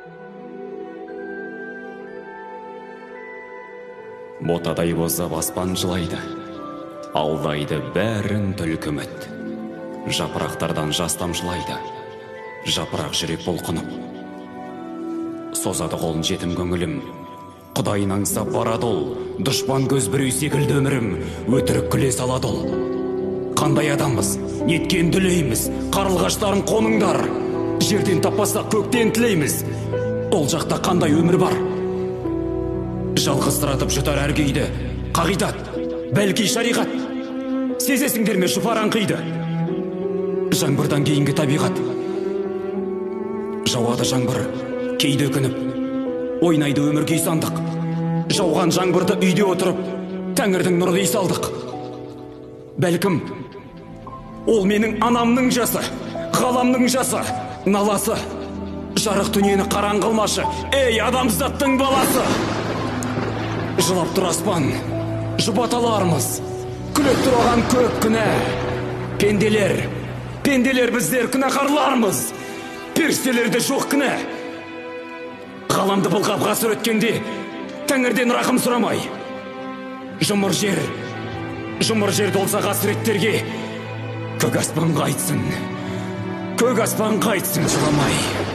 Ботадай бозап аспан жылайды, алдайды бәрін түлкі үміт. Жапырақтардан жас тамшылайды, жапырақ жүрек бұлқынып. Созады қолын жетім көңілім, Құдайын аңсап барады ол, дұшпан көз біреу секілді өмірім, өтірік күле салады ол. Қандай адамбыз, неткен дүлейміз, қарлығаштарын қоныңдар. Жерден таппасақ көктен тілейміз, ол жақта қандай өмір бар. Жалғызсыратып жұтар әр күйді, қағидат, бәлки шариғат. Сезесіңдер ме жұпар аңқиды, жаңбырдан кейінгі табиғат. Жауады жаңбыр, кейде өкініп, ойнайды өмір күй сандық. Жауған жаңбырды үйде отырып, тәңірдің нұры салдық. Бәлкім, ол менің анамның жасы, ғаламның жасы, наласы. Жарық дүниені қараң қылмашы, ей адамзаттың баласы. Жылап тұр аспан, жұбаталармыз, күліп тұрған көп күнә. Пенделер біздер күнәқарлармыз, періштелерде жоқ күнә. Ғаламды былғап ғасыр өткенде, тәңірден рақым сұрамай. Жұмыр жер толса қасіреттерге, көк аспан қайтсын жыламай.